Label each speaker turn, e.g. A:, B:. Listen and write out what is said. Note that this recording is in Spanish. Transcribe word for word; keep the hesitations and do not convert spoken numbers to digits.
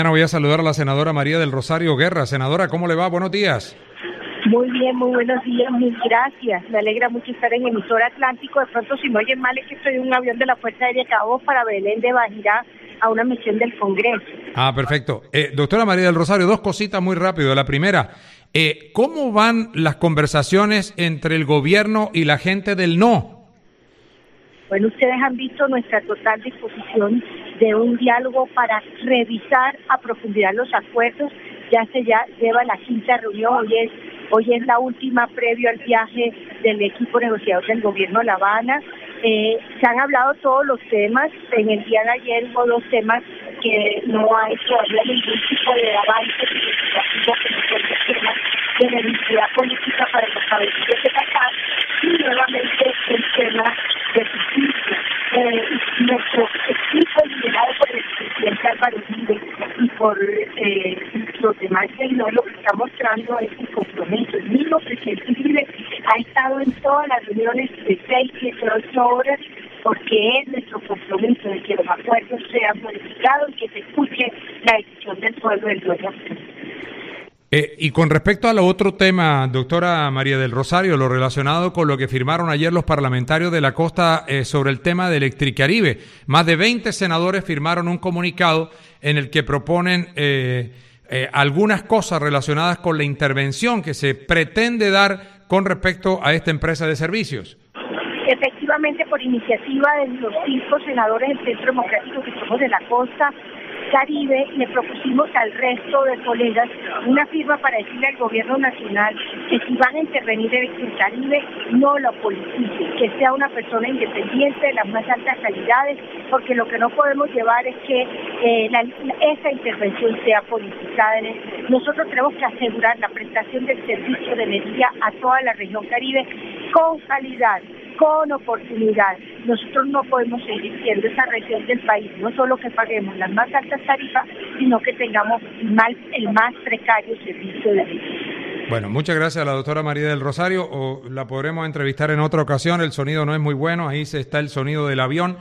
A: Bueno, voy a saludar a la senadora María del Rosario Guerra. Senadora, ¿cómo le va? Buenos días.
B: Muy bien, muy buenos días, mil gracias. Me alegra mucho estar en emisora Atlántico. De pronto, si no oyen mal, es que estoy en un avión de la Fuerza Aérea que hago para Belén de Bajirá a una misión del Congreso.
A: Ah, perfecto. Eh, doctora María del Rosario, dos cositas muy rápido. La primera, eh, ¿cómo van las conversaciones entre el gobierno y la gente del no?
B: Bueno, ustedes han visto nuestra total disposición de un diálogo para revisar a profundidad los acuerdos. Ya se ya lleva la quinta reunión, hoy es, hoy es la última previo al viaje del equipo negociador del gobierno de La Habana. Eh, se han hablado todos los temas. En el día de ayer hubo dos temas que no hay todavía ningún tipo de avance de necesidad política para los cabecillos de Qatar, y nuevamente el tema de justicia. Eh, nuestro equipo liderado por el presidente Álvaro Uribe y por eh, los demás senadores, lo que está mostrando es un compromiso. El mismo presidente Uribe ha estado en todas las reuniones de seis, siete, ocho horas, porque es nuestro compromiso de que los acuerdos sean modificados y que se escuche la decisión del pueblo del dueño.
A: Eh, y con respecto al otro tema, doctora María del Rosario, lo relacionado con lo que firmaron ayer los parlamentarios de la costa eh, sobre el tema de Electricaribe, más de veinte senadores firmaron un comunicado en el que proponen eh, eh, algunas cosas relacionadas con la intervención que se pretende dar con respecto a esta empresa de servicios.
B: Efectivamente, por iniciativa de los cinco senadores del Centro Democrático que somos de la costa Caribe, le propusimos al resto de colegas una firma para decirle al gobierno nacional que si van a intervenir en el Caribe, no lo politicen, que sea una persona independiente de las más altas calidades, porque lo que no podemos llevar es que eh, la, esa intervención sea politizada. Nosotros tenemos que asegurar la prestación del servicio de energía a toda la región Caribe con calidad, con oportunidad. Nosotros no podemos seguir siendo esa región del país, no solo que paguemos las más altas tarifas, sino que tengamos mal, el más precario servicio de energía.
A: Bueno, muchas gracias a la doctora María del Rosario. O la podremos entrevistar en otra ocasión. El sonido no es muy bueno, ahí se está el sonido del avión.